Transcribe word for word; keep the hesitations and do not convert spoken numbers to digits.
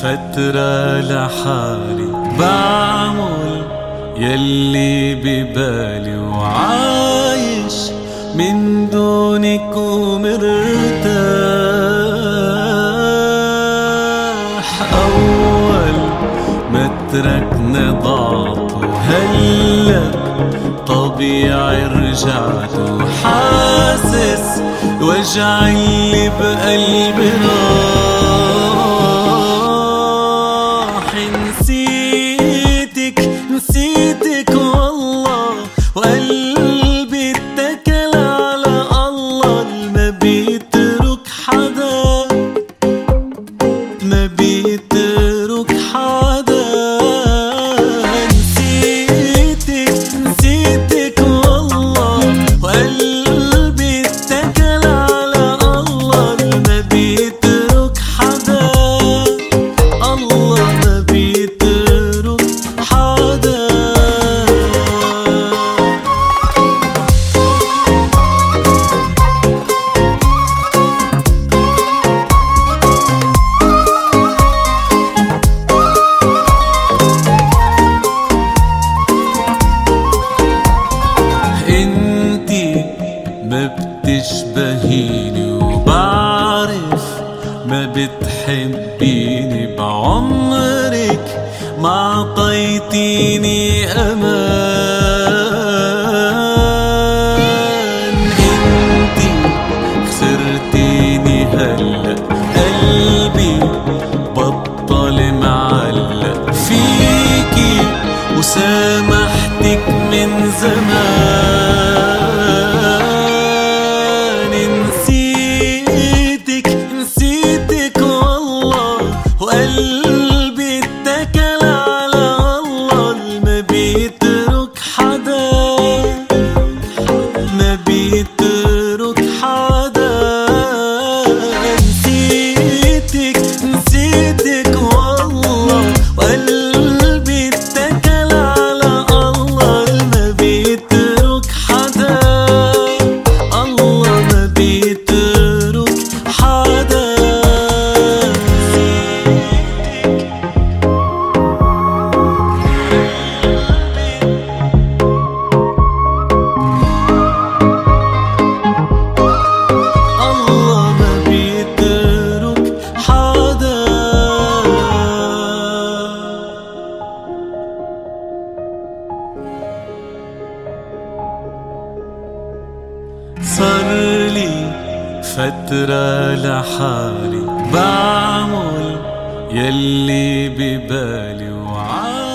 فترة لحالي بعمل يلي ببالي وعايش من دونك ومرتاح. أول ما تركنا ضعت وهلأ طبيعي رجعت وحاسس وجع اللي بقلبي راح. نسيتك نسيتك والله وقلبي اتكل على الله. ما بيترك حدا ما بيترك حدا. نسيتك نسيتك والله وقلبي اتكل على الله. ما بيترك حدا الله ما بيترك حدا. انتي ما بتشبهيني وبعرف ما بتحبيني. بعمرك ما عطيتيني امان. انتي خسرتيني هلأ قلبي بطل معلق فيكي وسامحتك من زمان. نسيتك نسيتك والله وقلبي اتكل على الله. ما بيترك حدا ما بيترك حدا. نسيتك نسيتك والله وقلبي اتكل على الله. ما بيترك حدا الله ما بيترك حدا. الله ما بيترك حدا. صارلي فترة لحالي بعمل يلي ببالي وعايش